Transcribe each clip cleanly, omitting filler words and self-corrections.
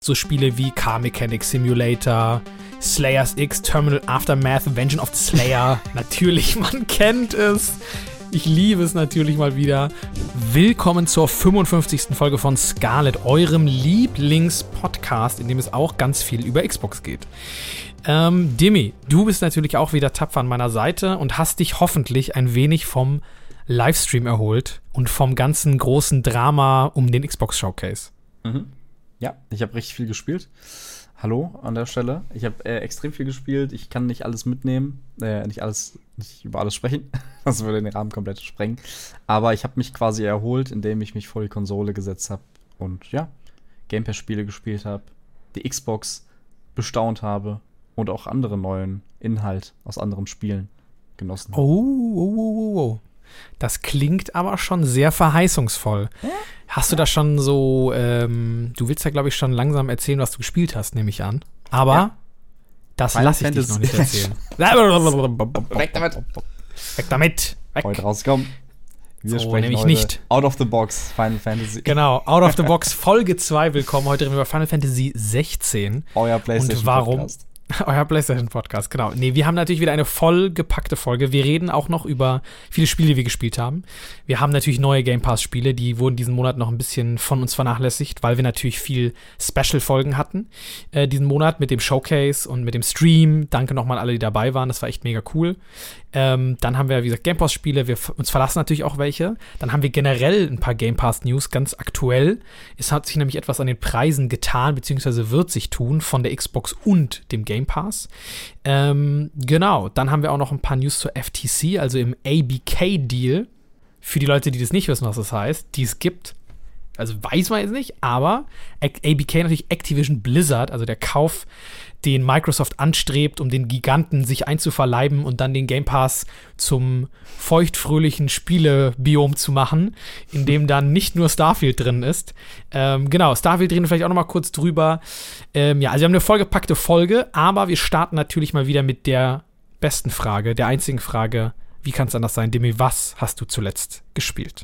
So Spiele wie Car Mechanic Simulator, Slayers X, Terminal Aftermath, Vengeance of the Slayer. Natürlich, man kennt es. Ich liebe es natürlich mal wieder. Willkommen zur 55. Folge von Scarlet, eurem Lieblingspodcast, in dem es auch ganz viel über Xbox geht. Dimi, du bist natürlich auch wieder tapfer an meiner Seite und hast dich hoffentlich ein wenig vom Livestream erholt und vom ganzen großen Drama um den Xbox Showcase. Ja, ich habe richtig viel gespielt. Hallo an der Stelle. Ich habe extrem viel gespielt. Ich kann nicht alles mitnehmen, nicht über alles sprechen. Das würde den Rahmen komplett sprengen. Aber ich habe mich quasi erholt, indem ich mich vor die Konsole gesetzt habe und ja, Game Pass-Spiele gespielt habe, die Xbox bestaunt habe und auch andere neuen Inhalt aus anderen Spielen genossen habe. Oh. Das klingt aber schon sehr verheißungsvoll. Hast du da schon so, du willst ja, glaube ich, schon langsam erzählen, was du gespielt hast, nehme ich an. Aber ja, das lasse ich dich noch nicht erzählen. Weg damit! Weg damit! Weg! Heute rauskommen. Wir so, sprechen nämlich heute nicht. Out of the Box, Final Fantasy. Genau, Out of the Box, Folge 2. Willkommen. Heute reden wir über Final Fantasy 16. Euer PlayStation Und warum? Podcast. Euer PlayStation-Podcast, genau. Nee, wir haben natürlich wieder eine vollgepackte Folge. Wir reden auch noch über viele Spiele, die wir gespielt haben. Wir haben natürlich neue Game Pass-Spiele, die wurden diesen Monat noch ein bisschen von uns vernachlässigt, weil wir natürlich viel Special-Folgen hatten diesen Monat mit dem Showcase und mit dem Stream. Danke nochmal an alle, die dabei waren. Das war echt mega cool. Dann haben wir, wie gesagt, Game Pass-Spiele. Uns verlassen natürlich auch welche. Dann haben wir generell ein paar Game Pass-News, ganz aktuell. Es hat sich nämlich etwas an den Preisen getan, beziehungsweise wird sich tun von der Xbox und dem Game Pass. Genau, dann haben wir auch noch ein paar News zur FTC, also im ABK-Deal. Für die Leute, die das nicht wissen, was das heißt, die es gibt. Also weiß man jetzt nicht, aber ABK natürlich Activision Blizzard, also der Kauf, den Microsoft anstrebt, um den Giganten sich einzuverleiben und dann den Game Pass zum feuchtfröhlichen Spielebiom zu machen, in dem dann nicht nur Starfield drin ist. Genau, Starfield reden wir vielleicht auch noch mal kurz drüber. Also wir haben eine vollgepackte Folge, aber wir starten natürlich mal wieder mit der besten Frage, der einzigen Frage, wie kann es anders sein? Demi, was hast du zuletzt gespielt?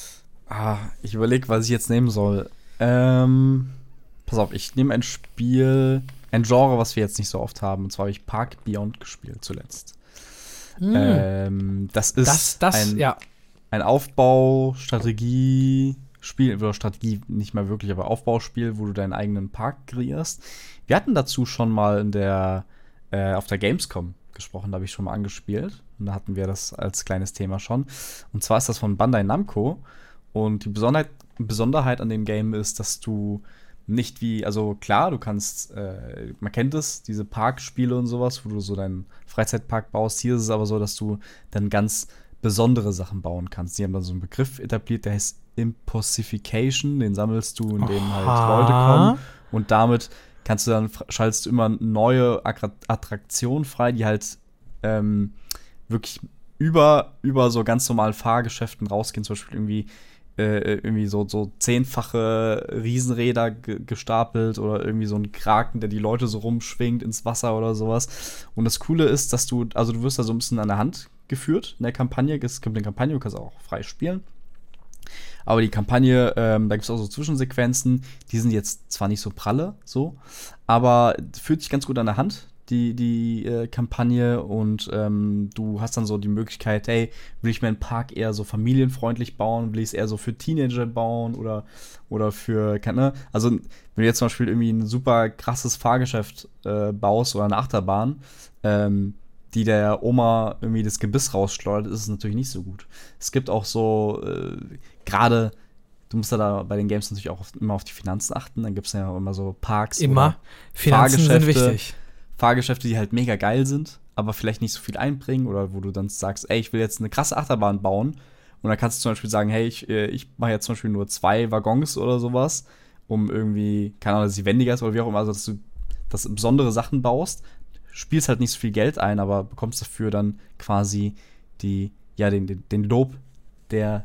Ich überlege, was ich jetzt nehmen soll. Pass auf, ich nehme ein Spiel, ein Genre, was wir jetzt nicht so oft haben. Und zwar habe ich Park Beyond gespielt zuletzt. Das ist ein Aufbau-Strategie-Spiel, oder Strategie nicht mal wirklich, aber Aufbauspiel, wo du deinen eigenen Park kreierst. Wir hatten dazu schon mal auf der Gamescom gesprochen, da habe ich schon mal angespielt. Und da hatten wir das als kleines Thema schon. Und zwar ist das von Bandai Namco. Und die Besonderheit an dem Game ist, dass du nicht also klar, du kannst, man kennt es, diese Parkspiele und sowas, wo du so deinen Freizeitpark baust. Hier ist es aber so, dass du dann ganz besondere Sachen bauen kannst. Die haben dann so einen Begriff etabliert, der heißt Impossification. Den sammelst du, indem halt Leute kommen. Und damit schaltest du immer neue Attraktionen frei, die halt wirklich über so ganz normalen Fahrgeschäften rausgehen. Zum Beispiel irgendwie so 10-fache Riesenräder gestapelt oder irgendwie so ein Kraken, der die Leute so rumschwingt ins Wasser oder sowas. Und das Coole ist, dass du wirst da so ein bisschen an der Hand geführt in der Kampagne. Es gibt eine Kampagne, du kannst auch frei spielen. Aber die Kampagne, da gibt es auch so Zwischensequenzen, die sind jetzt zwar nicht so pralle, aber fühlt sich ganz gut an der Hand, die Kampagne, und du hast dann so die Möglichkeit, hey, will ich meinen Park eher so familienfreundlich bauen, will ich es eher so für Teenager bauen oder für, also wenn du jetzt zum Beispiel irgendwie ein super krasses Fahrgeschäft baust oder eine Achterbahn, die der Oma irgendwie das Gebiss rausschleudert, ist es natürlich nicht so gut. Es gibt auch so, gerade, du musst da bei den Games natürlich auch immer auf die Finanzen achten, dann gibt es ja auch immer so Parks immer. Finanzen sind wichtig. Fahrgeschäfte, die halt mega geil sind, aber vielleicht nicht so viel einbringen, oder wo du dann sagst, ey, ich will jetzt eine krasse Achterbahn bauen, und dann kannst du zum Beispiel sagen, hey, ich mache jetzt zum Beispiel nur 2 Waggons oder sowas, um irgendwie, keine Ahnung, dass sie wendiger ist oder wie auch immer, also dass du besondere Sachen baust, spielst halt nicht so viel Geld ein, aber bekommst dafür dann quasi den Lob der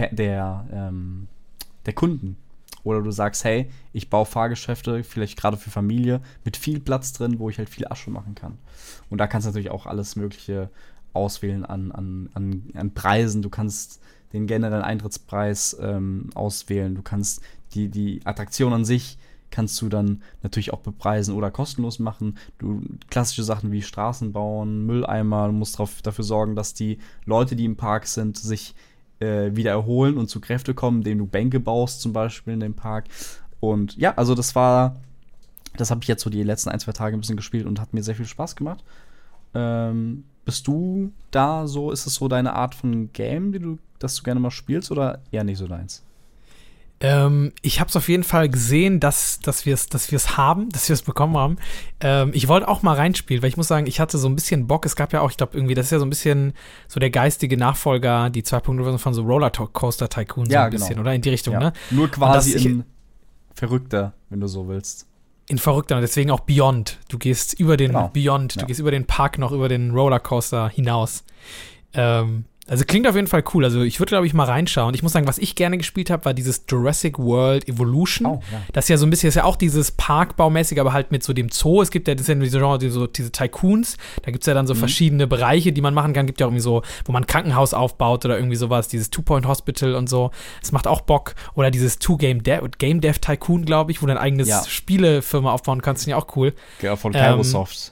Kunden. Oder du sagst, hey, ich baue Fahrgeschäfte, vielleicht gerade für Familie, mit viel Platz drin, wo ich halt viel Asche machen kann. Und da kannst du natürlich auch alles Mögliche auswählen an Preisen. Du kannst den generellen Eintrittspreis auswählen. Du kannst die Attraktion an sich kannst du dann natürlich auch bepreisen oder kostenlos machen. Du klassische Sachen wie Straßen bauen, Mülleimer, du musst dafür sorgen, dass die Leute, die im Park sind, sich wieder erholen und zu Kräfte kommen, indem du Bänke baust zum Beispiel in dem Park. Und ja, also das habe ich jetzt so die letzten 1-2 Tage ein bisschen gespielt und hat mir sehr viel Spaß gemacht. Bist du da so, ist es so deine Art von Game, das du gerne mal spielst oder eher nicht so deins? Ich habe es auf jeden Fall gesehen, dass wir es bekommen haben. Ich wollte auch mal reinspielen, weil ich muss sagen, ich hatte so ein bisschen Bock. Es gab ja auch, ich glaube irgendwie, das ist ja so ein bisschen so der geistige Nachfolger, die 2.0 von so Rollercoaster Tycoon so ein bisschen, oder? In die Richtung, ne? Nur quasi in verrückter, wenn du so willst. In verrückter, und deswegen auch Beyond. Du gehst über den Beyond, du gehst über den Park noch, über den Rollercoaster hinaus. Also klingt auf jeden Fall cool. Also ich würde, glaube ich, mal reinschauen. Ich muss sagen, was ich gerne gespielt habe, war dieses Jurassic World Evolution. Oh, ja. Das ist ja so ein bisschen, ist ja auch dieses Parkbaumäßige, aber halt mit so dem Zoo. Es gibt ja, das ist ja diese Genre, diese Tycoons. Da gibt es ja dann so verschiedene Bereiche, die man machen kann. Gibt ja irgendwie so, wo man ein Krankenhaus aufbaut oder irgendwie sowas. Dieses Two-Point-Hospital und so. Das macht auch Bock. Oder dieses Game Dev Tycoon, glaube ich, wo du dein eigenes Spielefirma aufbauen kannst. Finde ich auch cool. Ja, von Kairosoft.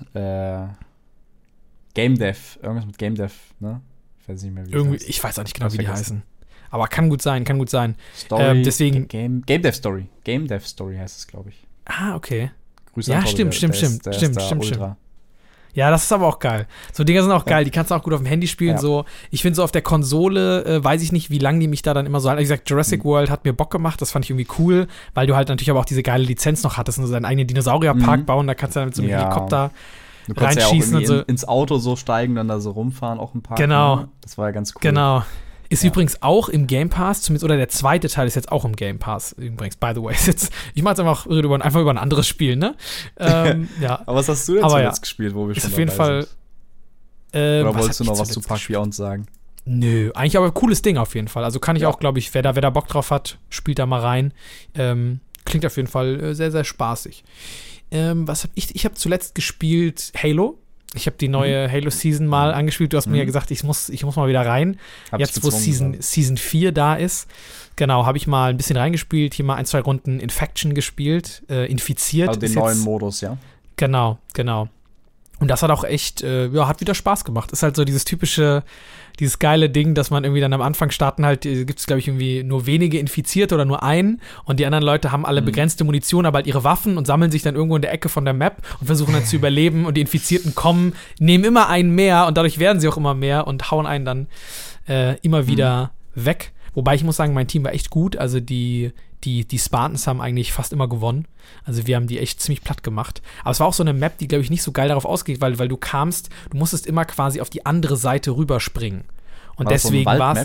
Game Dev. Irgendwas mit Game Dev, ne? Ich weiß auch nicht genau, wie die heißen. Aber kann gut sein. Story, deswegen Game Dev Story. Game Dev Story heißt es, glaube ich. Ah, okay. Grüße ja, an stimmt. Ultra. Ja, das ist aber auch geil. So Dinger sind auch geil, die kannst du auch gut auf dem Handy spielen. Ja. So, ich finde so auf der Konsole, weiß ich nicht, wie lange die mich da dann immer so halten. Wie gesagt, Jurassic World hat mir Bock gemacht, das fand ich irgendwie cool, weil du halt natürlich aber auch diese geile Lizenz noch hattest und so deinen eigenen Dinosaurierpark bauen, da kannst du dann mit so einem Helikopter du kannst reinschießen ja auch und so. Ins Auto so steigen, dann da so rumfahren, auch im Park. Genau. Ne? Das war ja ganz cool. Genau. Ist übrigens auch im Game Pass, zumindest, oder der zweite Teil ist jetzt auch im Game Pass, übrigens, by the way. Ich mache jetzt einfach über ein anderes Spiel, ne? Ja. Aber was hast du denn zuletzt gespielt, wo wir schon auf jeden Fall. Oder wolltest du noch was zu Park Beyond sagen? Nö, eigentlich aber ein cooles Ding auf jeden Fall. Also kann ich auch, glaube ich, wer da Bock drauf hat, spielt da mal rein. Klingt auf jeden Fall sehr, sehr spaßig. Was habe ich? Ich habe zuletzt gespielt Halo. Ich habe die neue Halo-Season mal angespielt. Du hast mir ja gesagt, ich muss mal wieder rein. Jetzt, wo Season 4 da ist. Genau, habe ich mal ein bisschen reingespielt. Hier mal 1-2 Runden Infection gespielt. Infiziert. Also den neuen Modus, ja? Genau. Und das hat auch echt, hat wieder Spaß gemacht. Ist halt so dieses geile Ding, dass man irgendwie dann am Anfang starten halt, gibt es, glaube ich, irgendwie nur wenige Infizierte oder nur einen und die anderen Leute haben alle begrenzte Munition, aber halt ihre Waffen und sammeln sich dann irgendwo in der Ecke von der Map und versuchen dann zu überleben und die Infizierten nehmen immer einen mehr und dadurch werden sie auch immer mehr und hauen einen dann immer wieder weg. Wobei ich muss sagen, mein Team war echt gut, also die Spartans haben eigentlich fast immer gewonnen. Also wir haben die echt ziemlich platt gemacht. Aber es war auch so eine Map, die, glaube ich, nicht so geil darauf ausgeht, weil du musstest immer quasi auf die andere Seite rüberspringen. Und war deswegen war es.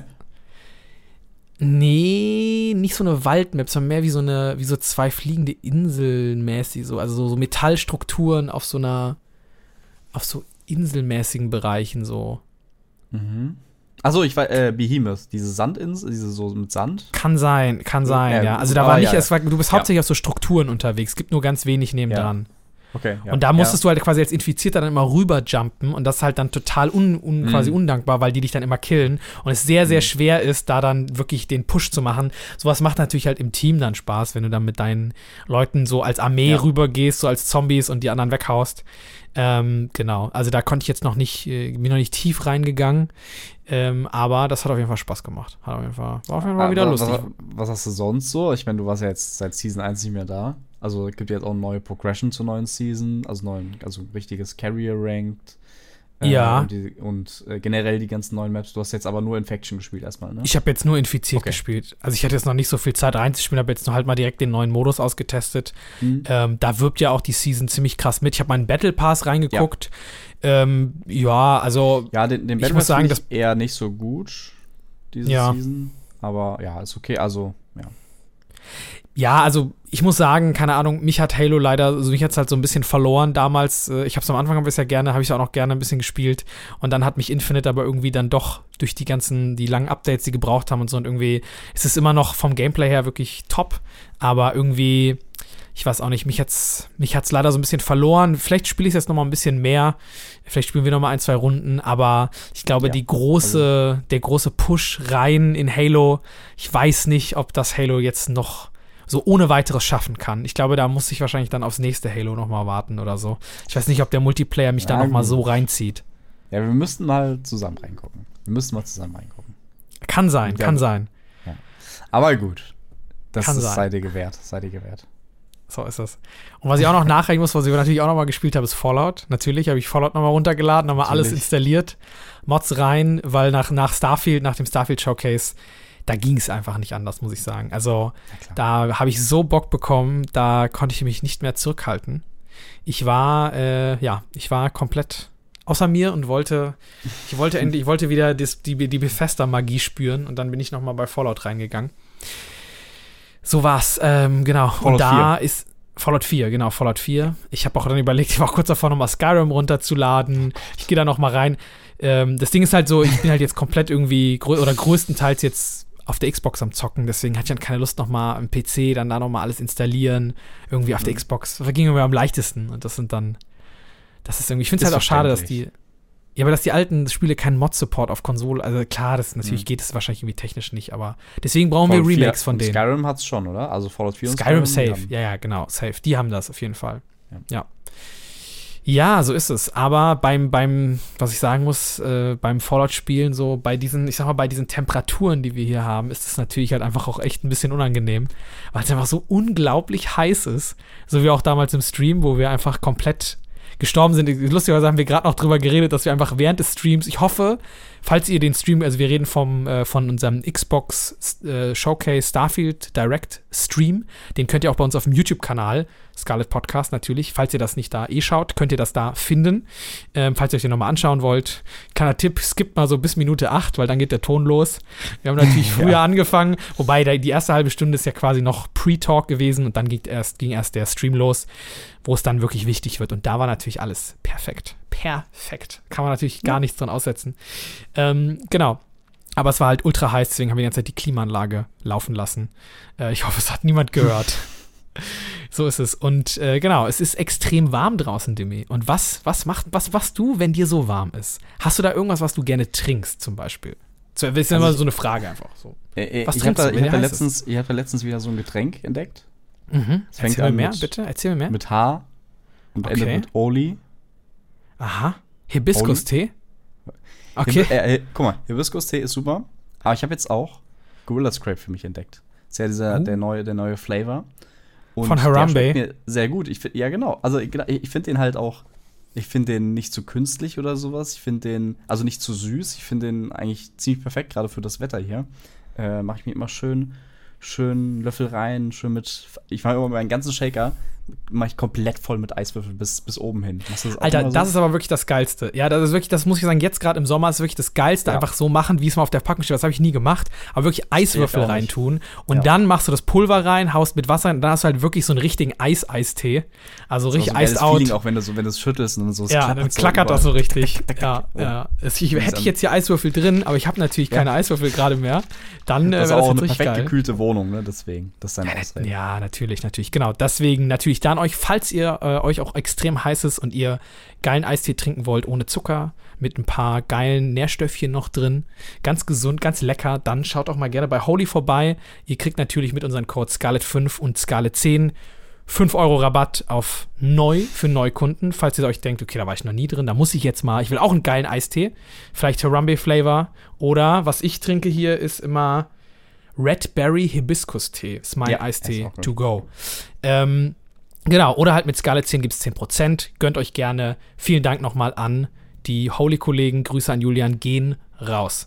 Nee, nicht so eine Waldmap, sondern mehr wie so zwei fliegende Inseln mäßig, so, also so Metallstrukturen auf so inselmäßigen Bereichen so. Mhm. Achso, ich war Behemoth, diese Sandinsel, diese so mit Sand. Kann sein, ja. Also da war nicht, du bist hauptsächlich auf so Strukturen unterwegs, es gibt nur ganz wenig nebendran. Okay, ja. Und da musstest du halt quasi als Infizierter dann immer rüberjumpen und das ist halt dann total quasi undankbar, weil die dich dann immer killen und es sehr, sehr schwer ist, da dann wirklich den Push zu machen. Sowas macht natürlich halt im Team dann Spaß, wenn du dann mit deinen Leuten so als Armee rübergehst, so als Zombies und die anderen weghaust. Genau, also da konnte ich jetzt bin noch nicht tief reingegangen, aber das hat auf jeden Fall Spaß gemacht. War auf jeden Fall wieder lustig. Was hast du sonst so? Ich meine, du warst ja jetzt seit Season 1 nicht mehr da. Also es gibt jetzt auch eine neue Progression zur neuen Season, also richtiges Carrier-Ranked. Und generell die ganzen neuen Maps. Du hast jetzt aber nur Infection gespielt erstmal, ne? Ich habe jetzt nur Infiziert gespielt. Also ich hatte jetzt noch nicht so viel Zeit reinzuspielen, habe jetzt nur halt mal direkt den neuen Modus ausgetestet. Da wirbt ja auch die Season ziemlich krass mit. Ich habe meinen Battle Pass reingeguckt. Ja, also den Battle Pass finde ich eher nicht so gut, diese Season. Aber ja, ist okay, also, ja. Ja, also ich muss sagen, keine Ahnung, mich hat Halo leider, mich hat es halt so ein bisschen verloren damals. Ich habe es am Anfang habe ich es auch noch gerne ein bisschen gespielt. Und dann hat mich Infinite aber irgendwie dann doch durch die langen Updates, die gebraucht haben und so. Und irgendwie ist es immer noch vom Gameplay her wirklich top. Aber irgendwie, ich weiß auch nicht, mich hat's leider so ein bisschen verloren. Vielleicht spiele ich es jetzt noch mal ein bisschen mehr. Vielleicht spielen wir noch mal 1-2 Runden. Aber ich glaube, der große Push rein in Halo, ich weiß nicht, ob das Halo jetzt noch so ohne weiteres schaffen kann. Ich glaube, da muss ich wahrscheinlich dann aufs nächste Halo nochmal warten oder so. Ich weiß nicht, ob der Multiplayer mich da nochmal so reinzieht. Ja, wir müssten mal zusammen reingucken. Kann sein. Ja. Aber gut, das Kann ist, sein. sei dir gewährt. So ist das. Und was ich auch noch nachreichen muss, was ich natürlich auch nochmal gespielt habe, ist Fallout. Natürlich habe ich Fallout nochmal runtergeladen, nochmal alles installiert, Mods rein, weil nach dem Starfield Showcase, da ging es einfach nicht anders, muss ich sagen. Also da habe ich so Bock bekommen, da konnte ich mich nicht mehr zurückhalten. Ich war komplett außer mir und wollte wieder die Bethesda-Magie spüren und dann bin ich nochmal bei Fallout reingegangen. So war's, genau. Fallout und da 4. ist Fallout 4, genau, Fallout 4. Ich habe auch dann überlegt, ich war auch kurz davor, nochmal Skyrim runterzuladen. Ich gehe da nochmal rein. Das Ding ist halt so, ich bin halt jetzt komplett irgendwie, oder größtenteils jetzt auf der Xbox am Zocken, deswegen hatte ich dann keine Lust, nochmal am PC, dann da nochmal alles installieren, irgendwie auf der Xbox. Das ging mir am leichtesten. Und das ist irgendwie, ich finde es halt auch schade, dass die alten Spiele keinen Mod-Support auf Konsole, also klar, natürlich geht es wahrscheinlich irgendwie technisch nicht, aber deswegen brauchen wir Remakes von denen. Skyrim hat's schon, oder? Also Fallout 4 und Skyrim safe, ja, genau, safe. Die haben das auf jeden Fall. Ja, so ist es. Aber was ich sagen muss, beim Fallout-Spielen, so bei diesen Temperaturen, die wir hier haben, ist es natürlich halt einfach auch echt ein bisschen unangenehm, weil es einfach so unglaublich heiß ist. So wie auch damals im Stream, wo wir einfach komplett gestorben sind. Lustigerweise haben wir gerade noch drüber geredet, dass wir einfach während des Streams, ich hoffe, falls ihr den Stream, also wir reden von unserem Xbox Showcase Starfield Direct Stream, den könnt ihr auch bei uns auf dem YouTube-Kanal, Scarlet Podcast natürlich, falls ihr das nicht da schaut, könnt ihr das da finden. Falls ihr euch den nochmal anschauen wollt, kleiner Tipp, skippt mal so bis Minute 8, weil dann geht der Ton los. Wir haben natürlich früher angefangen, wobei die erste halbe Stunde ist ja quasi noch Pre-Talk gewesen und dann ging erst der Stream los, wo es dann wirklich wichtig wird. Und da war natürlich alles perfekt. Kann man natürlich gar nichts dran aussetzen. Genau. Aber es war halt ultra heiß, deswegen haben wir die ganze Zeit die Klimaanlage laufen lassen. Ich hoffe, es hat niemand gehört. So ist es. Und genau, es ist extrem warm draußen, Dimi. Und was machst du, wenn dir so warm ist? Hast du da irgendwas, was du gerne trinkst, zum Beispiel? Das ist ja immer so eine Frage einfach. So. Was trinkst du, wenn dir heiß ist? Ich habe da letztens wieder so ein Getränk entdeckt. Erzähl mir mehr, bitte. Erzähl mir mehr. Mit H und endet mit Oli. Aha. Hibiskus-Tee? Okay. Guck mal, Hibiskus-Tee ist super. Aber ich habe jetzt auch Gorilla Scrape für mich entdeckt. Das ist ja der neue Flavor. Und von Harambe. Der schmeckt mir sehr gut. Ja, genau. Also ich finde den halt auch, ich finde den nicht zu künstlich oder sowas. Ich finde den, also nicht zu süß. Ich finde den eigentlich ziemlich perfekt, gerade für das Wetter hier. Mache ich mir immer schön Löffel rein, ich mache immer meinen ganzen Shaker, mache ich komplett voll mit Eiswürfel bis oben hin. Alter, das ist aber wirklich das Geilste. Ja, das ist wirklich, das muss ich sagen, jetzt gerade im Sommer ist wirklich das Geilste, einfach so machen, wie es mal auf der Packung steht. Das habe ich nie gemacht, aber wirklich Eiswürfel reintun und dann machst du das Pulver rein, haust mit Wasser rein und dann hast du halt wirklich so einen richtigen Eistee. Also richtig Iced Out. Feeling, auch wenn du es schüttelst und so. Ja, dann klackert das so richtig. Ja. Hätte ich jetzt hier Eiswürfel drin, aber ich habe natürlich keine Eiswürfel gerade mehr. Dann wäre das auch eine richtig perfekt geil. Gekühlte Wohnung, ne? Deswegen, das ist deine Ausrede. Ja, natürlich, genau. Deswegen natürlich dann falls ihr euch auch extrem heiß ist und ihr geilen Eistee trinken wollt, ohne Zucker, mit ein paar geilen Nährstoffchen noch drin, ganz gesund, ganz lecker, dann schaut auch mal gerne bei Holy vorbei. Ihr kriegt natürlich mit unseren Codes Scarlet5 und Scarlet10 5 € Rabatt auf für Neukunden, falls ihr euch denkt, okay, da war ich noch nie drin, da muss ich jetzt mal, ich will auch einen geilen Eistee, vielleicht Harambe-Flavor oder was ich trinke hier ist immer Red Berry Hibiskus-Tee, ist mein Eistee to go. Genau, oder halt mit Scarlet 10 gibt es 10%, gönnt euch gerne, vielen Dank nochmal an die Holy-Kollegen, Grüße an Julian, gehen raus.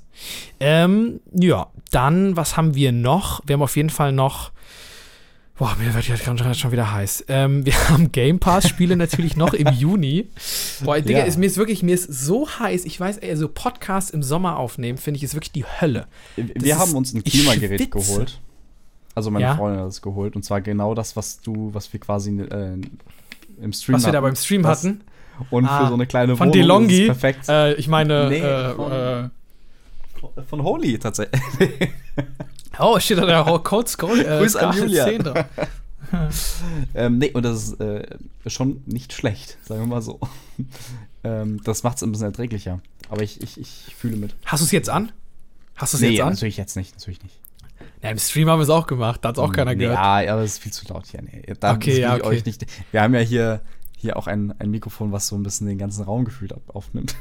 Ja, dann, was haben wir noch? Wir haben auf jeden Fall noch mir wird jetzt gerade schon wieder heiß. Wir haben Game Pass-Spiele natürlich noch im Juni. Boah, Digga, mir ist so heiß. Ich weiß, so Podcasts im Sommer aufnehmen, finde ich, ist wirklich die Hölle. Wir haben uns ein Klimagerät geholt. Also meine Freundin hat es geholt. Und zwar genau das, was wir quasi im Stream was wir da beim Stream hatten. Und für so eine kleine von Wohnung DeLonghi. ist perfekt. Ich meine, von Holy tatsächlich. Oh, steht da der Code Scroll. Grüß an Julian. Und das ist schon nicht schlecht, sagen wir mal so. Das macht es ein bisschen erträglicher. Aber ich fühle mit. Hast du es jetzt an? Natürlich jetzt nicht. Ja, im Stream haben wir es auch gemacht, da hat es auch keiner gehört. Ja, aber es ist viel zu laut hier. Nee, da Okay, ja, will ich euch nicht. Wir haben ja hier auch ein Mikrofon, was so ein bisschen den ganzen Raum gefühlt aufnimmt.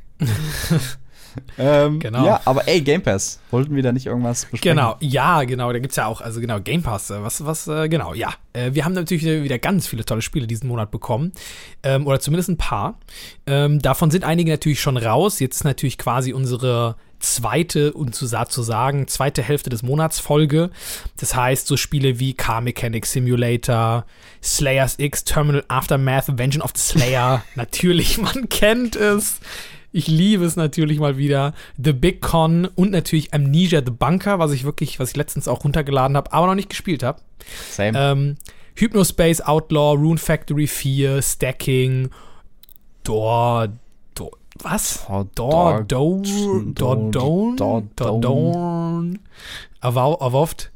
Genau. Ja, aber ey, Game Pass. Wollten wir da nicht irgendwas besprechen? Genau, ja, genau, da gibt's ja auch, also genau, Game Pass, genau, ja. Wir haben natürlich wieder ganz viele tolle Spiele diesen Monat bekommen, oder zumindest ein paar. Davon sind einige natürlich schon raus, jetzt natürlich quasi unsere zweite Hälfte des Monats Folge. Das heißt, so Spiele wie Car Mechanic Simulator, Slayers X, Terminal Aftermath, Vengeance of the Slayer, natürlich, man kennt es. Ich liebe es natürlich mal wieder. The Big Con und natürlich Amnesia The Bunker, was ich letztens auch runtergeladen habe, aber noch nicht gespielt habe. Same. Hypnospace Outlaw, Rune Factory 4, Stacking, Dawn, Avowed,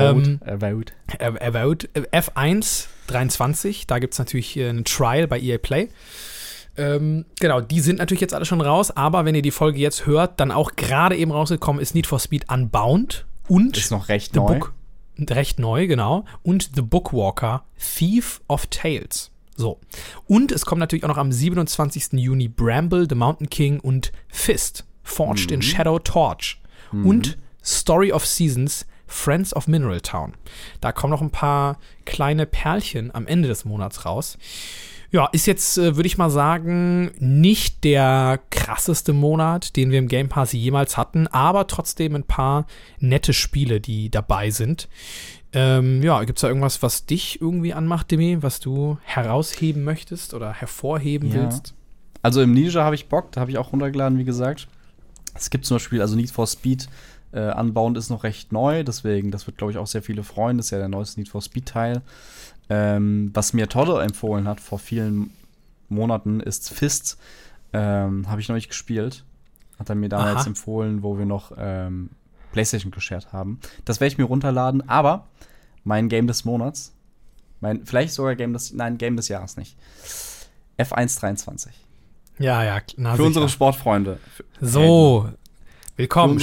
F1 23, da gibt es natürlich ein Trial bei EA Play. Genau, die sind natürlich jetzt alle schon raus, aber wenn ihr die Folge jetzt hört, dann auch gerade eben rausgekommen ist Need for Speed Unbound und ist noch recht neu. Recht neu, genau. Und The Bookwalker, Thief of Tales. So. Und es kommt natürlich auch noch am 27. Juni Bramble, The Mountain King und Fist, Forged in Shadow Torch. Und Story of Seasons, Friends of Mineral Town. Da kommen noch ein paar kleine Perlchen am Ende des Monats raus. Ja, ist jetzt, würde ich mal sagen, nicht der krasseste Monat, den wir im Game Pass jemals hatten, aber trotzdem ein paar nette Spiele, die dabei sind. Gibt's da irgendwas, was dich irgendwie anmacht, Demi, was du herausheben möchtest oder hervorheben willst? Also im Ninja habe ich Bock, da habe ich auch runtergeladen, wie gesagt. Es gibt zum Beispiel, also Need for Speed Unbound ist noch recht neu, deswegen, das wird, glaube ich, auch sehr viele freuen. Das ist ja der neueste Need for Speed-Teil. Was mir Todde empfohlen hat vor vielen Monaten, ist Fist. Habe ich noch nicht gespielt. Hat er mir damals empfohlen, wo wir noch PlayStation geshared haben. Das werde ich mir runterladen, aber mein Game des Monats, vielleicht sogar Game des Jahres nicht. F1 23. Ja, für unsere Sportfreunde. Willkommen,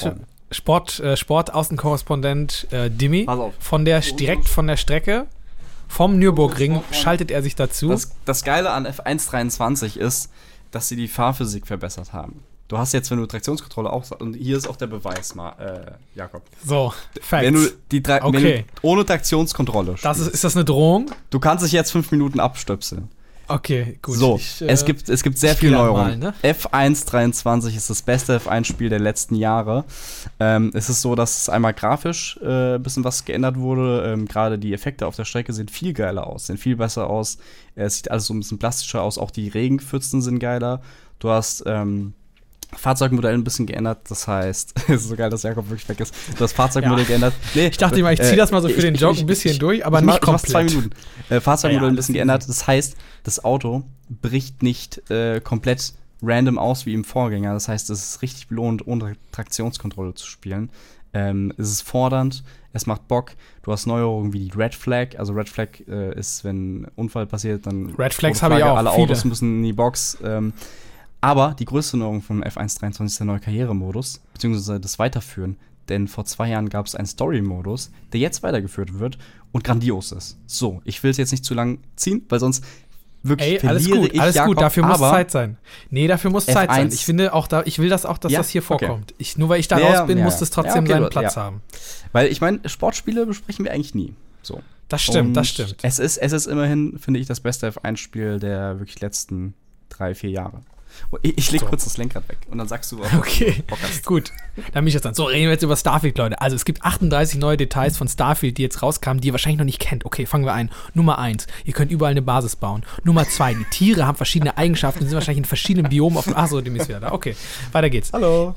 Sport-Außenkorrespondent Dimi, direkt von der Strecke. Vom Nürburgring schaltet er sich dazu. Das Geile an F1 23 ist, dass sie die Fahrphysik verbessert haben. Du hast jetzt, wenn du Traktionskontrolle auch, und hier ist auch der Beweis, Jakob. So, Facts. Wenn du ohne Traktionskontrolle spielst. Ist das eine Drohung? Du kannst dich jetzt 5 Minuten abstöpseln. Okay, gut. So, es gibt sehr viele Neuerungen. Ne? F1 23 ist das beste F1-Spiel der letzten Jahre. Es ist so, dass es einmal grafisch ein bisschen was geändert wurde. Gerade die Effekte auf der Strecke sehen viel geiler aus, sehen viel besser aus. Es sieht alles so ein bisschen plastischer aus. Auch die Regenpfützen sind geiler. Du hast Fahrzeugmodell ein bisschen geändert, das heißt, es ist so geil, dass Jakob wirklich weg ist. Du hast Fahrzeugmodell geändert. Nee, ich dachte immer, ich ziehe das mal so für den Joke ein bisschen durch, aber nicht komplett. 2 Minuten. Fahrzeugmodell ein bisschen geändert, das heißt, das Auto bricht nicht komplett random aus wie im Vorgänger. Das heißt, es ist richtig belohnt, ohne Traktionskontrolle zu spielen. Es ist fordernd, es macht Bock. Du hast Neuerungen wie die Red Flag. Also Red Flag ist, wenn ein Unfall passiert, dann Red Flags habe ich auch. Alle Autos müssen in die Box. Aber die größte Neuerung von F1 23 ist der neue Karrieremodus, beziehungsweise das Weiterführen. Denn vor 2 Jahren gab es einen Story-Modus, der jetzt weitergeführt wird und grandios ist. So, ich will es jetzt nicht zu lang ziehen, weil sonst wirklich alles gut, dafür muss Zeit sein. Nee, dafür muss Zeit sein. Ich finde auch, ich will das auch, dass das hier vorkommt. Okay. Nur weil ich da raus bin, muss das trotzdem seinen Platz haben. Weil ich meine, Sportspiele besprechen wir eigentlich nie. So. Das stimmt. Es ist immerhin, finde ich, das beste F1-Spiel der wirklich letzten 3-4 Jahre. Ich leg kurz das Lenkrad weg und dann sagst du, was okay, gut. Dann bin ich jetzt dran. So, reden wir jetzt über Starfield, Leute. Also es gibt 38 neue Details von Starfield, die jetzt rauskamen, die ihr wahrscheinlich noch nicht kennt. Okay, fangen wir ein. Nummer 1, ihr könnt überall eine Basis bauen. Nummer 2, die Tiere haben verschiedene Eigenschaften, sind wahrscheinlich in verschiedenen Biomen auf. Achso, dem ist wieder da. Okay, weiter geht's. Hallo.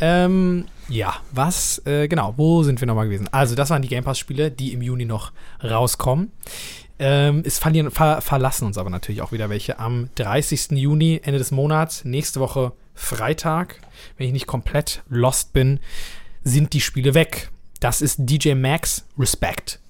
Wo sind wir nochmal gewesen? Also das waren die Game Pass-Spiele, die im Juni noch rauskommen. Es verlassen uns aber natürlich auch wieder welche am 30. Juni, Ende des Monats, nächste Woche Freitag, wenn ich nicht komplett lost bin, sind die Spiele weg. Das ist DJ Max Respect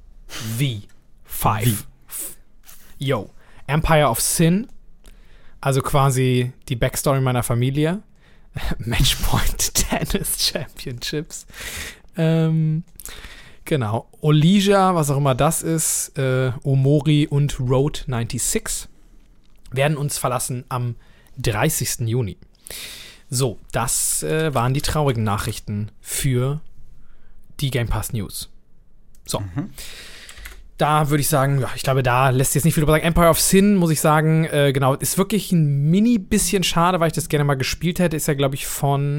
V5. Yo. Empire of Sin, also quasi die Backstory meiner Familie. Matchpoint Tennis Championships. Genau. Olija, was auch immer das ist, Omori und Road 96 werden uns verlassen am 30. Juni. So, das waren die traurigen Nachrichten für die Game Pass News. So. Da würde ich sagen, ja, ich glaube, da lässt sich jetzt nicht viel drüber sagen. Empire of Sin, muss ich sagen, genau, ist wirklich ein mini bisschen schade, weil ich das gerne mal gespielt hätte. Ist ja, glaube ich,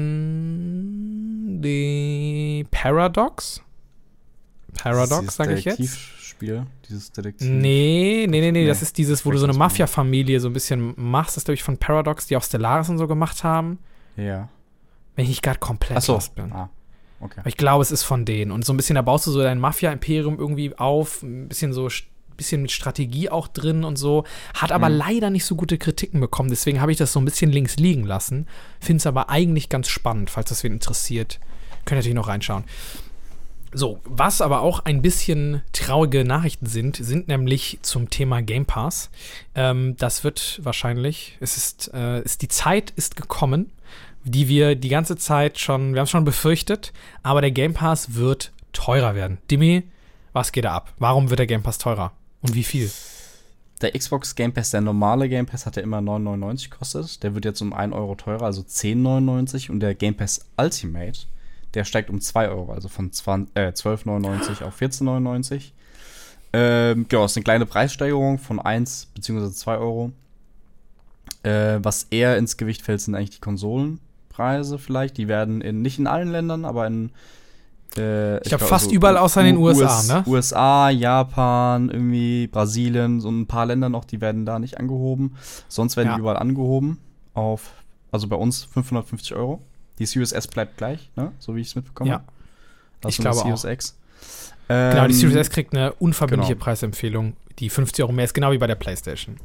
von The Paradox. Paradox, sage ich jetzt. Detektivspiel, dieses Detektiv. Nee. Das ist dieses, wo du so eine Mafia-Familie so ein bisschen machst. Das ist, glaube ich, von Paradox, die auch Stellaris und so gemacht haben. Ja. Wenn ich nicht gerade komplett lost bin. Okay. Aber ich glaube, es ist von denen. Und so ein bisschen, da baust du so dein Mafia-Imperium irgendwie auf. Ein bisschen mit Strategie auch drin und so. Hat aber leider nicht so gute Kritiken bekommen. Deswegen habe ich das so ein bisschen links liegen lassen. Finde es aber eigentlich ganz spannend, falls das wen interessiert. Könnt ihr natürlich noch reinschauen. So, was aber auch ein bisschen traurige Nachrichten sind nämlich zum Thema Game Pass. Das wird wahrscheinlich, die Zeit ist gekommen, die wir die ganze Zeit wir haben es schon befürchtet, aber der Game Pass wird teurer werden. Dimi, was geht da ab? Warum wird der Game Pass teurer? Und wie viel? Der Xbox Game Pass, der normale Game Pass, hat ja immer 9,99 gekostet. Der wird jetzt um 1 Euro teurer, also 10,99. Und der Game Pass Ultimate, der steigt um 2 Euro, also von 12,99 auf 14,99. Genau, es ist eine kleine Preissteigerung von 1 bzw. 2 Euro. Was eher ins Gewicht fällt, sind eigentlich die Konsolenpreise vielleicht. Die werden nicht in allen Ländern, aber in ich glaube fast überall außer in den USA, ne? USA, Japan, irgendwie Brasilien, so ein paar Länder noch, die werden da nicht angehoben. Sonst werden die überall angehoben also bei uns 550 Euro. Die Series S bleibt gleich, ne? So wie ich es mitbekommen habe. Ich glaube Series auch. X. Genau, die Series S kriegt eine unverbindliche Preisempfehlung, die 50 Euro mehr ist, genau wie bei der PlayStation.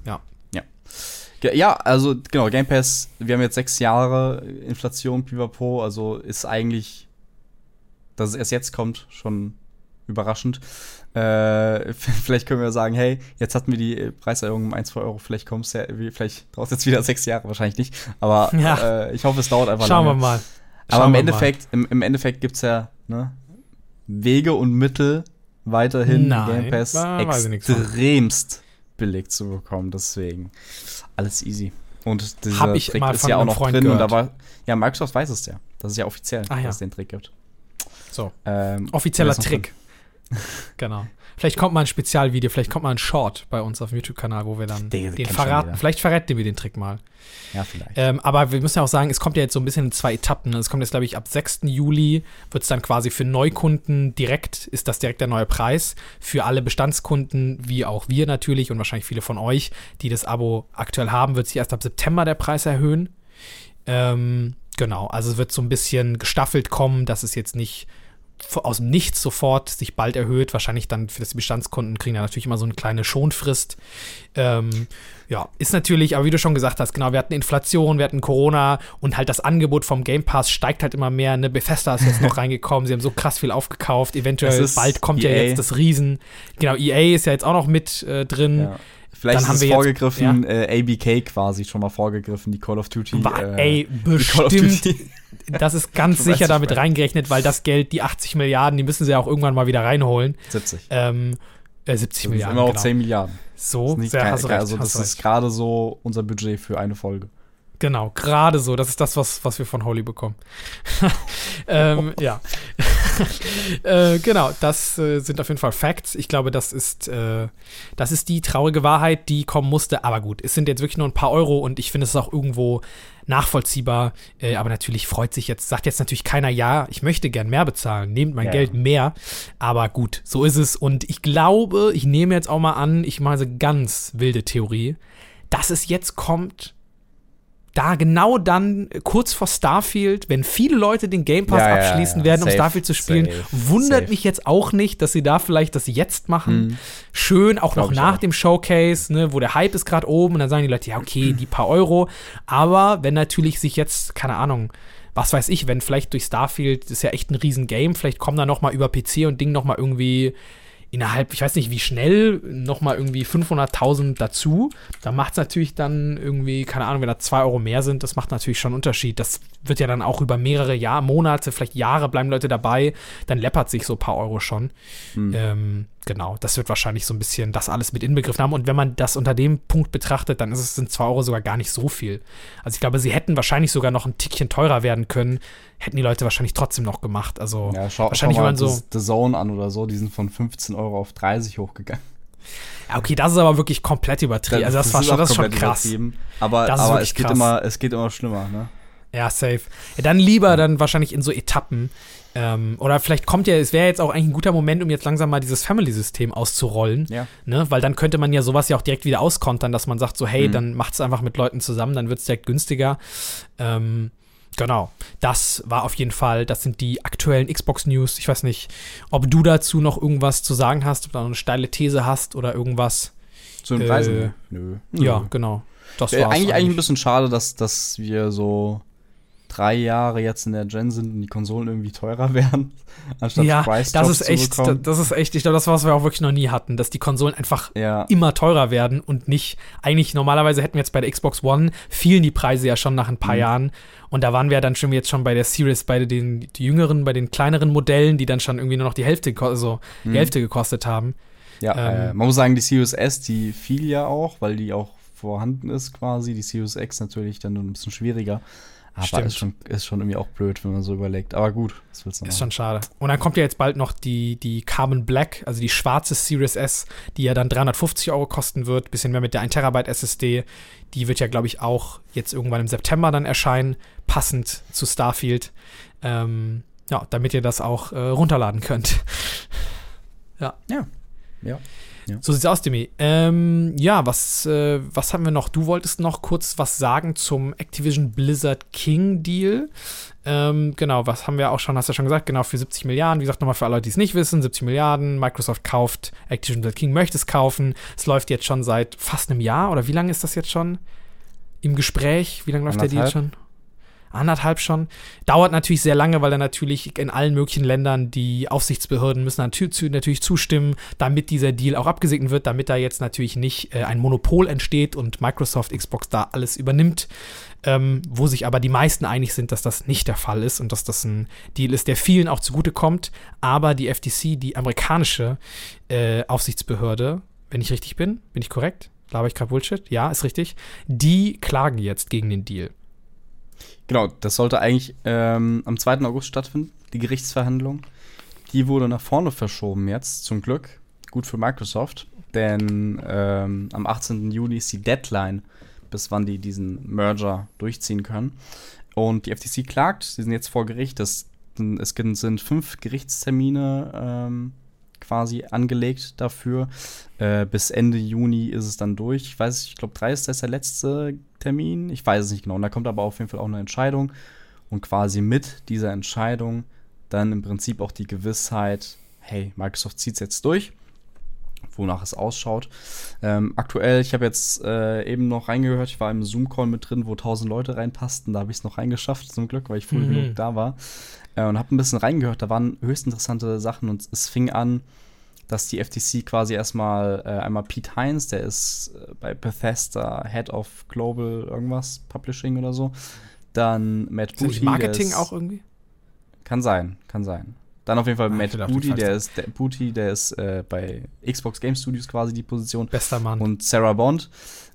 Ja, also genau, Game Pass, wir haben jetzt 6 Jahre Inflation, pipapo, also ist eigentlich, dass es erst jetzt kommt, schon überraschend. Vielleicht können wir sagen, hey, jetzt hatten wir die Preiserhöhung um 1-2 Euro, vielleicht dauert es jetzt wieder 6 Jahre, wahrscheinlich nicht. Aber ich hoffe, es dauert einfach Schauen lange. wir mal. Aber im Endeffekt gibt es ja Wege und Mittel, weiterhin Game Pass extremst billig zu bekommen. Deswegen alles easy. Und dieser Trick ist ja auch noch drin. Und da war, Microsoft weiß es ja. Das ist ja offiziell, dass es den Trick gibt. So, offizieller Trick. Genau. Vielleicht kommt mal ein Spezialvideo, vielleicht kommt mal ein Short bei uns auf dem YouTube-Kanal, wo wir dann den verraten. Vielleicht verraten wir den Trick mal. Ja, vielleicht. Aber wir müssen ja auch sagen, es kommt ja jetzt so ein bisschen in 2 Etappen. Es kommt jetzt, glaube ich, ab 6. Juli wird es dann quasi für Neukunden direkt der neue Preis. Für alle Bestandskunden, wie auch wir natürlich und wahrscheinlich viele von euch, die das Abo aktuell haben, wird sich erst ab September der Preis erhöhen. Genau, also es wird so ein bisschen gestaffelt kommen, dass es jetzt nicht aus dem Nichts sofort sich bald erhöht. Wahrscheinlich dann für die Bestandskunden kriegen ja natürlich immer so eine kleine Schonfrist. Ist natürlich, aber wie du schon gesagt hast, genau, wir hatten Inflation, wir hatten Corona und halt das Angebot vom Game Pass steigt halt immer mehr. Ne? Bethesda ist jetzt noch reingekommen, sie haben so krass viel aufgekauft. Eventuell bald kommt EA. Ja jetzt das genau, EA ist ja jetzt auch noch mit drin. Ja. Vielleicht dann ist es vorgegriffen, ABK quasi schon mal vorgegriffen, die Call of Duty. Bestimmt. Das ist ganz sicher damit reingerechnet, weil das Geld, die 80 Milliarden, die müssen sie ja auch irgendwann mal wieder reinholen. 70. 70 Milliarden. Das ist immer auch 10 Milliarden. So, das ist gerade so unser Budget für eine Folge. Genau, gerade so. Das ist das, was wir von Holy bekommen. Ja. Genau, das sind auf jeden Fall Facts. Ich glaube, das ist die traurige Wahrheit, die kommen musste. Aber gut, es sind jetzt wirklich nur ein paar Euro und ich finde es auch irgendwo nachvollziehbar. Aber natürlich sagt jetzt natürlich keiner, ja, ich möchte gern mehr bezahlen, nehmt mein Geld mehr. Aber gut, so ist es. Und ich glaube, ich nehme jetzt auch mal an, ich mache eine ganz wilde Theorie, dass es jetzt kommt, genau dann, kurz vor Starfield, wenn viele Leute den Game Pass abschließen werden, um Starfield zu spielen, wundert mich jetzt auch nicht, dass sie da vielleicht das jetzt machen. Schön, auch noch nach dem Showcase, ne, wo der Hype ist gerade oben und dann sagen die Leute, ja, okay, die paar Euro. Aber wenn natürlich sich jetzt, keine Ahnung, was weiß ich, wenn vielleicht durch Starfield, das ist ja echt ein riesen Game, vielleicht kommen da noch mal über PC und Ding noch mal irgendwie innerhalb, ich weiß nicht wie schnell, nochmal irgendwie 500.000 dazu. Da macht es natürlich dann irgendwie, keine Ahnung, wenn da 2 Euro mehr sind, das macht natürlich schon einen Unterschied. Das wird ja dann auch über mehrere Monate, vielleicht Jahre bleiben Leute dabei, dann läppert sich so ein paar Euro schon. Genau, das wird wahrscheinlich so ein bisschen das alles mit inbegriffen haben. Und wenn man das unter dem Punkt betrachtet, dann sind 2 Euro sogar gar nicht so viel. Also ich glaube, sie hätten wahrscheinlich sogar noch ein Tickchen teurer werden können, hätten die Leute wahrscheinlich trotzdem noch gemacht. Also Ja, wahrscheinlich schau mal waren so The Zone an oder so, die sind von 15 Euro auf 30 hochgegangen. Ja, okay, das ist aber wirklich komplett übertrieben. Also das ist schon krass. Aber es geht immer schlimmer, ne? Ja, safe. Ja, dann lieber dann wahrscheinlich in so Etappen. Oder vielleicht es wäre jetzt auch eigentlich ein guter Moment, um jetzt langsam mal dieses Family-System auszurollen. Ja. Ne? Weil dann könnte man ja sowas ja auch direkt wieder auskontern, dass man sagt so, hey, dann macht's einfach mit Leuten zusammen, dann wird's direkt günstiger. Genau. Das war auf jeden Fall, das sind die aktuellen Xbox-News. Ich weiß nicht, ob du dazu noch irgendwas zu sagen hast, ob du noch eine steile These hast oder irgendwas. Zu den Preisen? Nö. Ja, genau. Das war's eigentlich ein bisschen schade, dass wir so 3 Jahre jetzt in der Gen sind und die Konsolen irgendwie teurer werden, anstatt Price Drops zu bekommen. Das ist echt, ich glaube, das war, was wir auch wirklich noch nie hatten, dass die Konsolen einfach immer teurer werden und nicht, eigentlich normalerweise hätten wir jetzt bei der Xbox One, fielen die Preise ja schon nach ein paar Jahren und da waren wir dann schon jetzt schon bei der Series, bei die jüngeren, bei den kleineren Modellen, die dann schon irgendwie nur noch die Hälfte gekostet haben. Ja, man muss sagen, die Series S, die fiel ja auch, weil die auch vorhanden ist quasi, die Series X natürlich dann ein bisschen schwieriger. Aber ist schon irgendwie auch blöd, wenn man so überlegt. Aber gut, was willst du machen? Ist schon schade. Und dann kommt ja jetzt bald noch die Carbon Black, also die schwarze Series S, die ja dann 350 Euro kosten wird. Bisschen mehr mit der 1 Terabyte SSD. Die wird ja, glaube ich, auch jetzt irgendwann im September dann erscheinen, passend zu Starfield. Damit ihr das auch runterladen könnt. Ja. So sieht's aus, Demi. Was haben wir noch? Du wolltest noch kurz was sagen zum Activision Blizzard King Deal. Genau, was haben wir auch schon, hast du ja schon gesagt, genau, für 70 Milliarden. Wie gesagt, nochmal für alle, die es nicht wissen, 70 Milliarden. Microsoft kauft Activision Blizzard King, möchte es kaufen. Es läuft jetzt schon seit fast einem Jahr, oder wie lange ist das jetzt schon im Gespräch? Wie lange läuft der Deal schon? 1,5 schon. Dauert natürlich sehr lange, weil dann natürlich in allen möglichen Ländern die Aufsichtsbehörden müssen natürlich zustimmen, damit dieser Deal auch abgesegnet wird, damit da jetzt natürlich nicht ein Monopol entsteht und Microsoft, Xbox da alles übernimmt, wo sich aber die meisten einig sind, dass das nicht der Fall ist und dass das ein Deal ist, der vielen auch zugutekommt. Aber die FTC, die amerikanische Aufsichtsbehörde, wenn ich richtig bin ich korrekt? Laber ich gerade Bullshit? Ja, ist richtig. Die klagen jetzt gegen den Deal. Genau, das sollte eigentlich am 2. August stattfinden, die Gerichtsverhandlung. Die wurde nach vorne verschoben jetzt, zum Glück. Gut für Microsoft, denn am 18. Juli ist die Deadline, bis wann die diesen Merger durchziehen können. Und die FTC klagt, sie sind jetzt vor Gericht. Es sind 5 Gerichtstermine quasi angelegt dafür. Bis Ende Juni ist es dann durch. Ich glaube 30. ist der letzte Termin. Ich weiß es nicht genau. Und da kommt aber auf jeden Fall auch eine Entscheidung. Und quasi mit dieser Entscheidung dann im Prinzip auch die Gewissheit, hey, Microsoft zieht es jetzt durch, wonach es ausschaut. Aktuell, ich habe jetzt eben noch reingehört, ich war im Zoom-Call mit drin, wo 1000 Leute reinpassten. Da habe ich es noch reingeschafft, zum Glück, weil ich früh genug da war. Und habe ein bisschen reingehört. Da waren höchst interessante Sachen. Und es fing an, dass die FTC quasi erstmal einmal Pete Hines, der ist bei Bethesda Head of Global irgendwas, Publishing oder so. Dann Matt Booty. Ist Marketing auch irgendwie? Kann sein. Dann auf jeden Fall Matt Booty, der ist bei Xbox Game Studios quasi die Position. Bester Mann. Und Sarah Bond.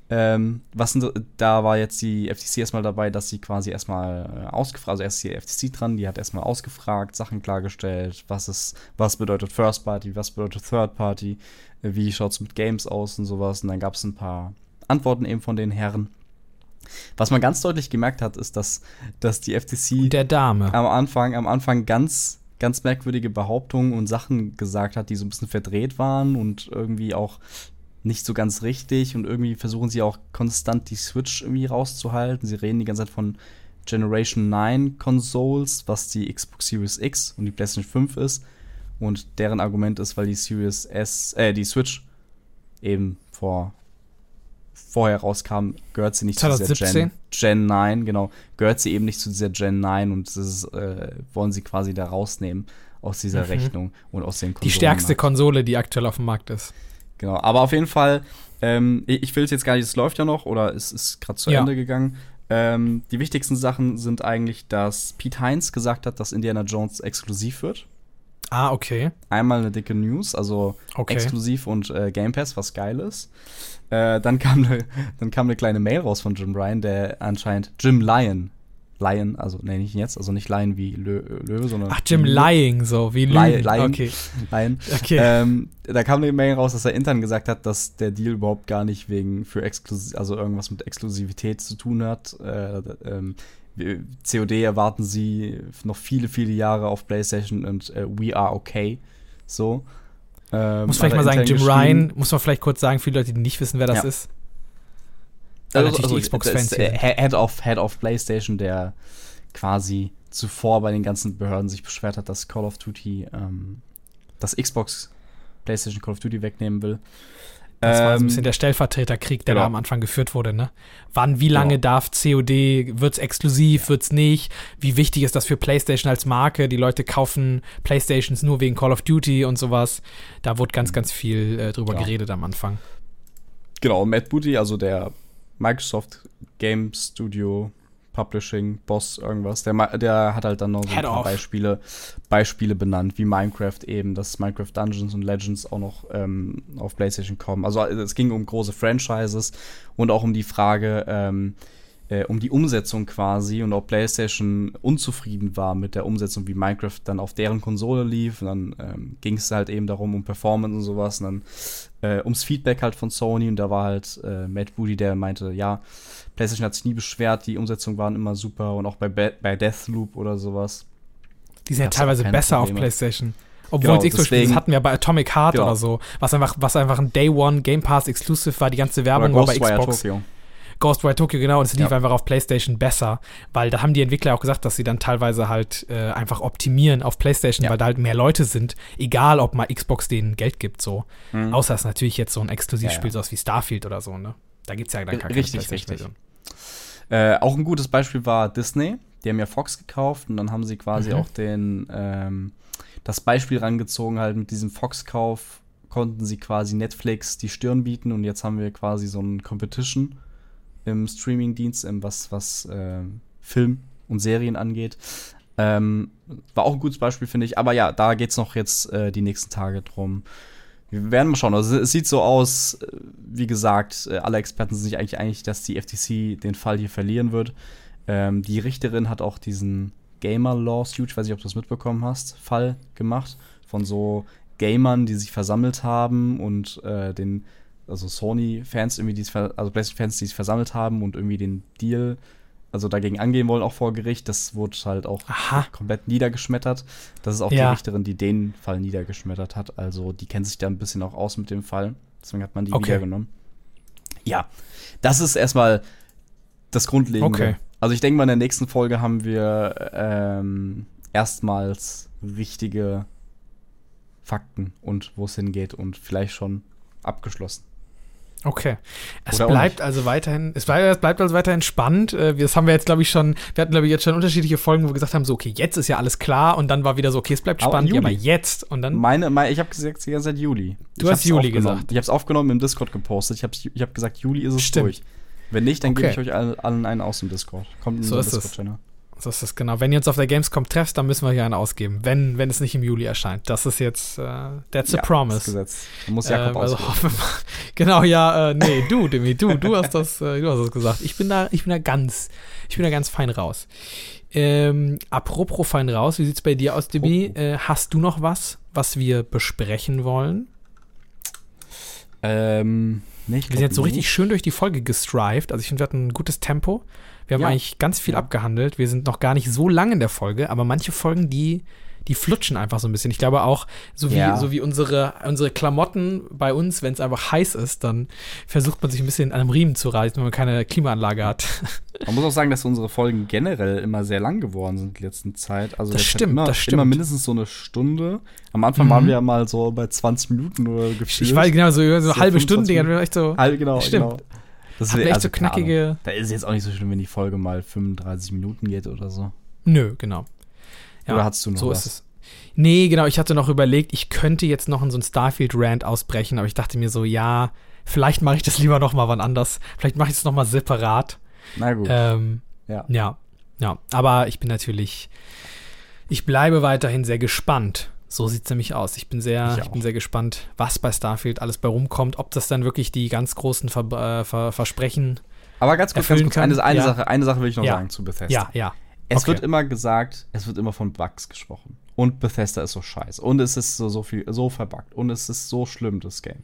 Da war jetzt die FTC erstmal dabei, dass sie quasi erstmal ausgefragt, also erst die FTC dran, die hat erstmal ausgefragt, Sachen klargestellt, was bedeutet First Party, was bedeutet Third Party, wie schaut's mit Games aus und sowas. Und dann gab es ein paar Antworten eben von den Herren. Was man ganz deutlich gemerkt hat, ist, dass die FTC der Dame am Anfang ganz merkwürdige Behauptungen und Sachen gesagt hat, die so ein bisschen verdreht waren und irgendwie auch nicht so ganz richtig, und irgendwie versuchen sie auch konstant die Switch irgendwie rauszuhalten. Sie reden die ganze Zeit von Generation 9 Consoles, was die Xbox Series X und die PlayStation 5 ist, und deren Argument ist, weil die die Switch eben vorher rauskam, gehört sie nicht 2017? zu dieser Gen 9, genau, gehört sie eben nicht zu dieser Gen 9, und das wollen sie quasi da rausnehmen, aus dieser Rechnung und aus den Konsolen. Die stärkste Konsole, die aktuell auf dem Markt ist. Genau, aber auf jeden Fall, ich will es jetzt gar nicht, es läuft ja noch oder es ist gerade zu Ende gegangen. Die wichtigsten Sachen sind eigentlich, dass Pete Hines gesagt hat, dass Indiana Jones exklusiv wird. Ah, okay. Einmal eine dicke News, also exklusiv und Game Pass, was geil ist. Dann kam eine kleine Mail raus von Jim Ryan, der anscheinend Jim Lion, also nenne ich ihn jetzt, also nicht Lion wie Löwe, sondern Jim Lying, so wie Lion. Okay. Lion. Okay. Da kam eine Mail raus, dass er intern gesagt hat, dass der Deal überhaupt gar nicht also irgendwas mit Exklusivität zu tun hat. COD erwarten sie noch viele, viele Jahre auf PlayStation und we are okay. So. Muss vielleicht mal sagen, Jim Ryan, muss man vielleicht kurz sagen, viele Leute, die nicht wissen, wer das ist. Also die Xbox-Fans. Head of PlayStation, der quasi zuvor bei den ganzen Behörden sich beschwert hat, dass Call of Duty das Xbox PlayStation Call of Duty wegnehmen will. Das war so ein bisschen der Stellvertreterkrieg, der da am Anfang geführt wurde, ne? Wie lange darf COD, wird's exklusiv, wird's nicht? Wie wichtig ist das für PlayStation als Marke? Die Leute kaufen PlayStations nur wegen Call of Duty und sowas. Da wurde ganz, ganz viel drüber geredet am Anfang. Genau, Matt Booty, also der Microsoft Game Studio Publishing Boss irgendwas, der hat halt dann noch so ein paar Beispiele benannt, wie Minecraft eben, dass Minecraft Dungeons und Legends auch noch auf PlayStation kommen. Also es ging um große Franchises und auch um die Frage, um die Umsetzung quasi und ob PlayStation unzufrieden war mit der Umsetzung, wie Minecraft dann auf deren Konsole lief. Und dann ging es halt eben darum, um Performance und sowas. Und dann ums Feedback halt von Sony. Und da war halt Matt Booty, der meinte, ja, PlayStation hat sich nie beschwert, die Umsetzungen waren immer super. Und auch bei Deathloop oder sowas. Die sind ja teilweise besser auf PlayStation. Obwohl es Xbox-Spiele, das hatten wir bei Atomic Heart oder so, was einfach ein Day One Game Pass Exclusive war, die ganze Werbung war bei Xbox. Ghostwire Tokyo, genau, und es lief einfach auf PlayStation besser, weil da haben die Entwickler auch gesagt, dass sie dann teilweise halt einfach optimieren auf PlayStation, weil da halt mehr Leute sind, egal ob mal Xbox denen Geld gibt, so. Außer es natürlich jetzt so ein Exklusivspiel, sowas wie Starfield oder so, ne? Da gibt's ja dann gar keine PlayStation-Version. Auch ein gutes Beispiel war Disney, die haben ja Fox gekauft und dann haben sie quasi auch das Beispiel rangezogen, halt mit diesem Fox-Kauf konnten sie quasi Netflix die Stirn bieten und jetzt haben wir quasi so ein Competition im Streaming-Dienst, was Film und Serien angeht. War auch ein gutes Beispiel, finde ich. Aber ja, da geht's noch jetzt die nächsten Tage drum. Wir werden mal schauen. Also es sieht so aus, wie gesagt, alle Experten sind sich eigentlich einig, dass die FTC den Fall hier verlieren wird. Die Richterin hat auch diesen Gamer-Lawsuit, ich weiß nicht, ob du das mitbekommen hast, Fall gemacht von so Gamern, die sich versammelt haben und also Sony-Fans irgendwie, also PlayStation-Fans, die sich versammelt haben und irgendwie den Deal, also dagegen angehen wollen, auch vor Gericht. Das wurde halt auch komplett niedergeschmettert. Das ist auch die Richterin, die den Fall niedergeschmettert hat. Also die kennt sich da ein bisschen auch aus mit dem Fall. Deswegen hat man die wiedergenommen. Ja, das ist erstmal das Grundlegende. Okay. Also ich denke mal, in der nächsten Folge haben wir erstmals richtige Fakten und wo es hingeht und vielleicht schon abgeschlossen. Okay. Es bleibt also weiterhin spannend. Das haben wir jetzt, glaube ich, schon, wir hatten, glaube ich, jetzt schon unterschiedliche Folgen, wo wir gesagt haben, so, okay, jetzt ist ja alles klar und dann war wieder so, okay, es bleibt spannend, aber jetzt und dann. Ich habe gesagt, die ganze Zeit Juli. Du hast Juli gesagt. Ich habe es aufgenommen, im Discord gepostet. Ich hab gesagt, Juli ist es durch. Wenn nicht, dann gebe ich euch allen einen aus dem Discord. Kommt in den Discord-Channel. So ist es, genau. Wenn ihr uns auf der Gamescom trefft, dann müssen wir hier einen ausgeben, wenn es nicht im Juli erscheint. Das ist jetzt, that's a promise. Das Gesetz. Man muss Jakob ausgeben. Genau, du, Demi, du hast das gesagt. Ich bin da ganz fein raus. Apropos fein raus, wie sieht's bei dir aus, Demi? Hast du noch was wir besprechen wollen? Wir sind jetzt so richtig schön durch die Folge gestrived. Also ich finde, wir hatten ein gutes Tempo. Wir haben eigentlich ganz viel abgehandelt. Wir sind noch gar nicht so lang in der Folge, aber manche Folgen, die flutschen einfach so ein bisschen. Ich glaube auch, so wie unsere Klamotten bei uns, wenn es einfach heiß ist, dann versucht man sich ein bisschen an einem Riemen zu reißen, wenn man keine Klimaanlage hat. Man muss auch sagen, dass unsere Folgen generell immer sehr lang geworden sind in der letzten Zeit. Also das stimmt. Immer mindestens so eine Stunde. Am Anfang waren wir ja mal so bei 20 Minuten oder gefühlt. Ich weiß genau, so halbe Stunde, die hatten wir echt so. Genau. Das ist echt so knackige. Da ist jetzt auch nicht so schlimm, wenn die Folge mal 35 Minuten geht oder so. Nö, genau. Ja, oder hattest du noch so was? Ist es. Nee, genau, ich hatte noch überlegt, ich könnte jetzt noch in so einen Starfield-Rant ausbrechen, aber ich dachte mir so, ja, vielleicht mache ich das lieber noch mal wann anders. Vielleicht mache ich es noch mal separat. Na gut. Ja, aber ich bleibe weiterhin sehr gespannt. So sieht es nämlich aus. Ich bin sehr gespannt, was bei Starfield alles bei rumkommt, ob das dann wirklich die ganz großen Versprechen aber ganz kurz, eine Sache will ich noch sagen zu Bethesda. Ja. Es wird immer gesagt, es wird immer von Bugs gesprochen. Und Bethesda ist so scheiße. Und es ist so verbuggt. Und es ist so schlimm, das Game.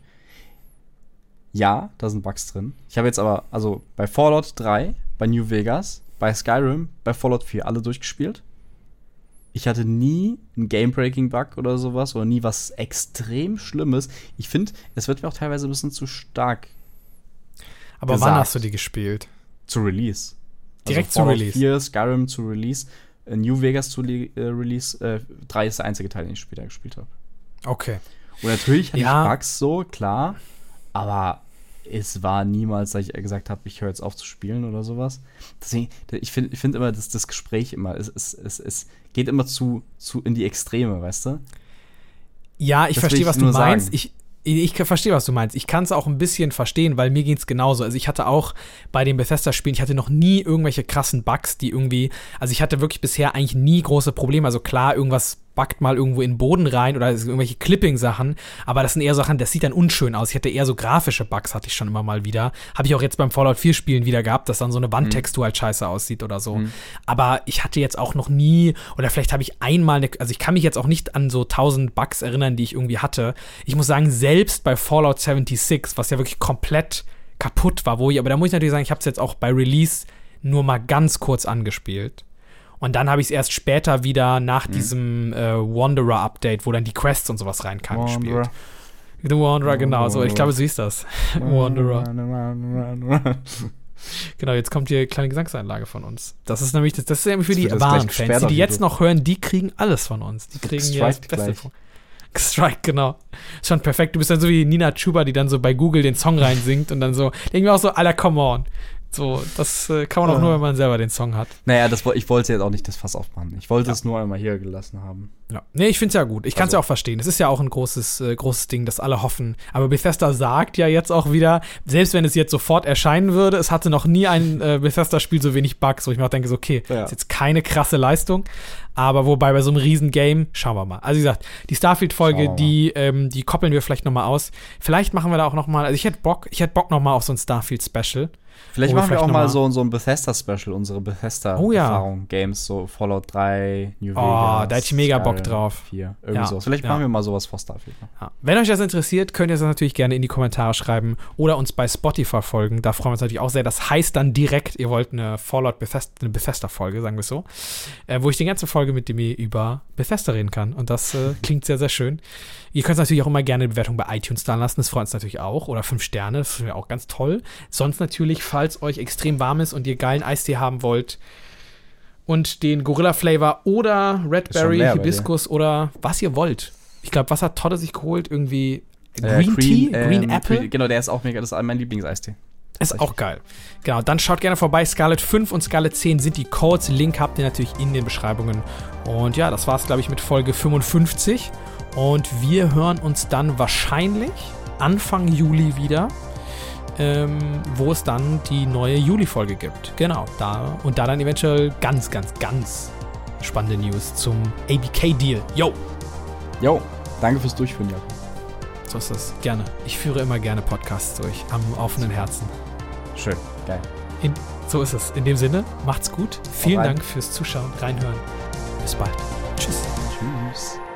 Ja, da sind Bugs drin. Ich habe jetzt aber, also bei Fallout 3, bei New Vegas, bei Skyrim, bei Fallout 4 alle durchgespielt. Ich hatte nie einen Game-Breaking-Bug oder sowas oder nie was extrem Schlimmes. Ich finde, es wird mir auch teilweise ein bisschen zu stark Aber gesagt. Wann hast du die gespielt? Zu Release. Direkt also zu Release? 4, Skyrim zu Release, New Vegas zu Release, 3 ist der einzige Teil, den ich später gespielt habe. Okay. Und natürlich hatte ich Bugs so, klar, aber es war niemals, dass ich gesagt habe, ich höre jetzt auf zu spielen oder sowas. Deswegen, ich finde immer, dass das Gespräch immer, es geht immer zu in die Extreme, weißt du? Ja, ich verstehe, was du meinst. Ich verstehe, was du meinst. Ich kann es auch ein bisschen verstehen, weil mir ging es genauso. Also ich hatte auch bei den Bethesda-Spielen, ich hatte noch nie irgendwelche krassen Bugs, die irgendwie, also ich hatte wirklich bisher eigentlich nie große Probleme. Also klar, irgendwas backt mal irgendwo in den Boden rein oder irgendwelche Clipping-Sachen, aber das sind eher Sachen, das sieht dann unschön aus. Ich hatte eher so grafische Bugs, hatte ich schon immer mal wieder. Habe ich auch jetzt beim Fallout 4 Spielen wieder gehabt, dass dann so eine Wandtextur halt scheiße aussieht oder so. Aber ich hatte jetzt auch noch nie, oder vielleicht habe ich einmal, also ich kann mich jetzt auch nicht an so 1000 Bugs erinnern, die ich irgendwie hatte. Ich muss sagen, selbst bei Fallout 76, was ja wirklich komplett kaputt war, aber da muss ich natürlich sagen, ich habe es jetzt auch bei Release nur mal ganz kurz angespielt. Und dann habe ich es erst später wieder nach diesem Wanderer-Update, wo dann die Quests und sowas reinkamen, gespielt. The Wanderer, genau. So, ich glaube, so hieß das. Wanderer. Genau, jetzt kommt hier eine kleine Gesangseinlage von uns. Das ist nämlich, das ist nämlich für die wahren Fans. Die jetzt noch hören, die kriegen alles von uns. Die kriegen ja das Beste von. Strike, genau. Schon perfekt. Du bist dann so wie Nina Chuba, die dann so bei Google den Song reinsingt und dann so, denken wir auch so, Alter, come on. So, das kann man auch nur, wenn man selber den Song hat. Naja, ich wollte jetzt auch nicht das Fass aufmachen. Ich wollte es nur einmal hier gelassen haben. Ja. Nee, ich finde es ja gut. Ich kann es ja auch verstehen. Es ist ja auch ein großes Ding, das alle hoffen. Aber Bethesda sagt ja jetzt auch wieder, selbst wenn es jetzt sofort erscheinen würde, es hatte noch nie ein Bethesda-Spiel so wenig Bugs, wo ich mir auch denke, so, okay, ist jetzt keine krasse Leistung. Aber wobei bei so einem Riesen-Game, schauen wir mal. Also wie gesagt, die Starfield-Folge, die koppeln wir vielleicht noch mal aus. Vielleicht machen wir da auch noch mal, also ich hätte Bock noch mal auf so ein Starfield-Special. Vielleicht machen wir auch mal so ein Bethesda-Special, unsere Bethesda-Erfahrung, Games, so Fallout 3, New Vegas. Oh, da hätte ich mega Bock drauf. 4, irgendwie sowas. Vielleicht machen wir mal sowas vor Starfield. Ja. Wenn euch das interessiert, könnt ihr das natürlich gerne in die Kommentare schreiben oder uns bei Spotify folgen. Da freuen wir uns natürlich auch sehr. Das heißt dann direkt, ihr wollt eine Bethesda-Folge, sagen wir es so, wo ich die ganze Folge mit Demi über Bethesda reden kann. Und das klingt sehr, sehr schön. Ihr könnt natürlich auch immer gerne eine Bewertung bei iTunes da lassen. Das freut uns natürlich auch. Oder 5 Sterne, das wäre auch ganz toll. Sonst natürlich, falls euch extrem warm ist und ihr geilen Eistee haben wollt und den Gorilla-Flavor oder Redberry, Hibiskus oder was ihr wollt. Ich glaube, was hat Todde sich geholt? Irgendwie Green Tea? Green Apple? Genau, der ist auch mega. Das ist mein Lieblingseistee. Ist auch geil. Genau, dann schaut gerne vorbei. Scarlet 5 und Scarlet 10 sind die Codes. Link habt ihr natürlich in den Beschreibungen. Und ja, das war's, glaube ich, mit Folge 55. Und wir hören uns dann wahrscheinlich Anfang Juli wieder, wo es dann die neue Juli-Folge gibt. Genau, da dann eventuell ganz, ganz, ganz spannende News zum ABK-Deal. Yo, danke fürs Durchführen, Jakob. So ist das. Gerne. Ich führe immer gerne Podcasts durch, am offenen Herzen. Schön, geil. So ist es. In dem Sinne, macht's gut. Vielen Dank fürs Zuschauen, reinhören. Bis bald. Tschüss. Tschüss.